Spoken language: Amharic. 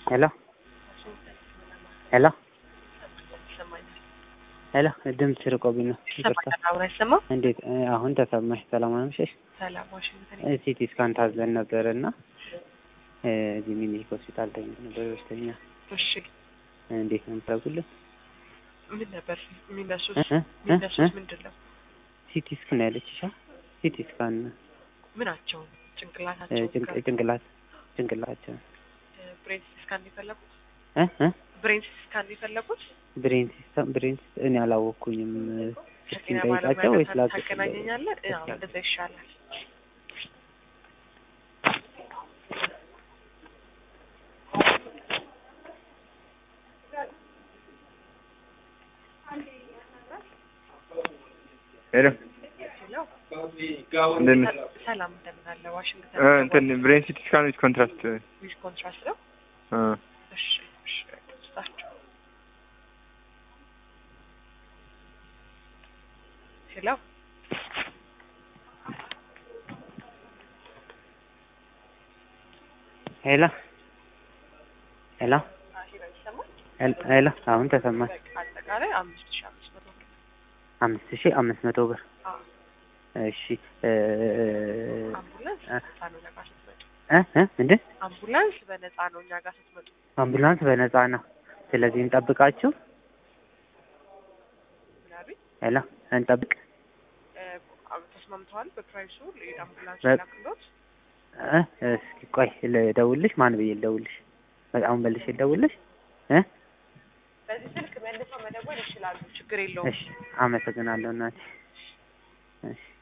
ሄሎ ሄሎ ሄሎ ድምጽ ርቆብኝ ነው። ይቅርታ። እንዴት አሁን ተሰማሽ? ሰላም አመሸሽ? ሰላም ዋሽንግተን ሲቲ ስካን ታዘን ነበርና እዚህ ሚኒሊክ ሆስፒታል ተኝቶ ነበር በሽተኛ። እሺ እንዴት ነው የምታውቁልን? ምን ነበር የሚነሱት ምንድነው? ሲቲ ስካን ያለችሻ? ሲቲ ስካን ምናቸው? ጭንቅላታቸው ጭንቅላታቸው ብሬን ስካን የፈለጉት ብሬን እኔ አላወኩኝም። ከጤና ጠይቃቸው ወይስ ታገናኘኛለህ? አዎ እንደዛ ይሻላል። ሄሎ ሰላም እንደምን አለ? ዋሽንግተን እንትን ብሬን ሲቲ ስካን ዊዝ ኮንትራስት ነው። እሺ ስታቸው ሄሎ ሄሎ ሄሎ ሄሎ አሁን ተሰማኝ። አጠቃላይ 5500 ብር። እሺ አምቡላንስ በነፃ ነው እኛ ጋር ስትመጡ። አምቡላንስ በነፃ ነው። ስለዚህ እንጠብቃችሁ። ሄሎ እንጠብቅ። ተስማምተዋል በፕራይሱ? አምቡላንስ ላክሎት። እስኪ ቆይ ልደውልሽ። ማን ብዬ ልደውልሽ? በጣም መልሼ ልደውልሽ። በዚህ ስልክ መልሰው መደወል ይችላሉ። ችግር የለውም። እሺ አመሰግናለሁ እናቴ። እሺ